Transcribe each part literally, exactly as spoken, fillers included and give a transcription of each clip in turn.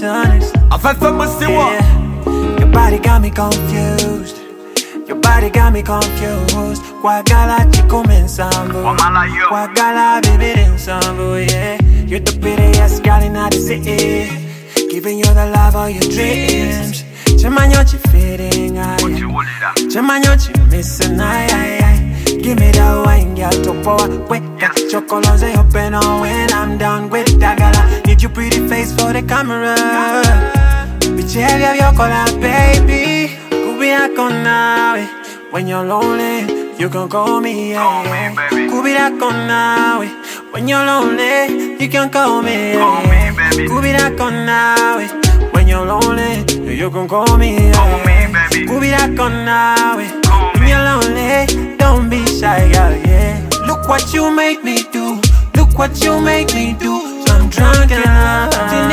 honest. I felt for pussy what? Your body got me confused. Your body got me confused. Kwa gala chico mensambo. Kwa gala baby ensemble, yeah. You're the prettiest girl in the city. Giving you the love of your dreams. Chemanyochi fitting, aye. Chemanyochi missing, aye, aye, aye. Give me that wine, girl, to power. Wait, that chocolate say open on when I'm done with that gala. Need your pretty face for the camera. Bitch, have your color, baby. Could be a now. When you're lonely, you can call me, yeah. Could be that now. When you're lonely, you can call me, yeah. Could be that now. When you're lonely, you can call me, yeah. Could be that now. When you're lonely, don't be shy, yeah, yeah. Look what you make me do. Look what you make me do. I'm drunk in love.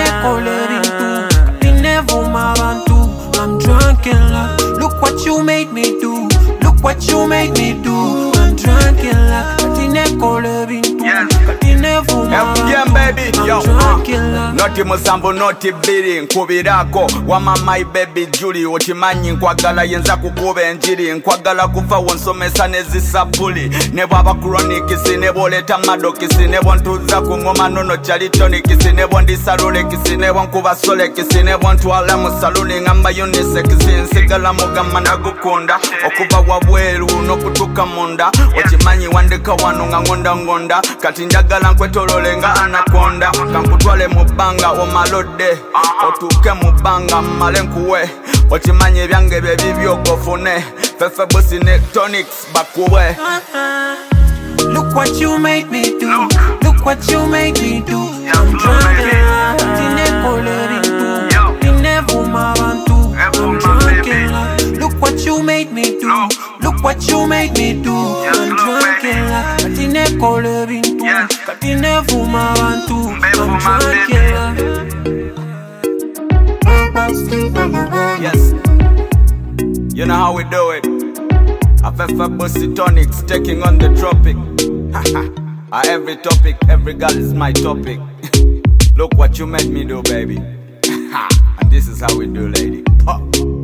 I'm drunk in love. Look what you made me do. Look what you made me do. I'm drunk in love. Yeah, baby, yo, uh, noti musambu noti biri nkubirako wama my baby Julie otimanyi nkwagala yenza kukuba enjiri nkwagala kufa wonsomesa nezisapuli nebo abakuronikisi nebo leta madokisi nebo ntuza kungoma nono chalitoniki nebo ndisalulekisi nebo nkuba solekisi nebo ntwala musaluni ngamba unisekisi nsigala mugamba ndagukunda okuba wabweru nokutuka munda otimanyi wandika wano nga ngonda ngonda kati njagala nkwetolole nga anakonda kankutwale mubanga omalode otuke mubanga male nkuwe otimanye byange bye byogofune fefe bosi ne tonics bakuwe. Look what you made me do. Look what you made me do. I'm drunk in love. I'm drunk in love. Look what you made me do. Look what you made me do. I'm drunk in love. Katine kole bintu. Katine fuma bantu. I'm drunk in love. Yes. You know how we do it. Afefa Bossy Tonics taking on the tropic. uh, every topic, every girl is my topic. Look what you made me do, baby. And this is how we do, lady. Pop.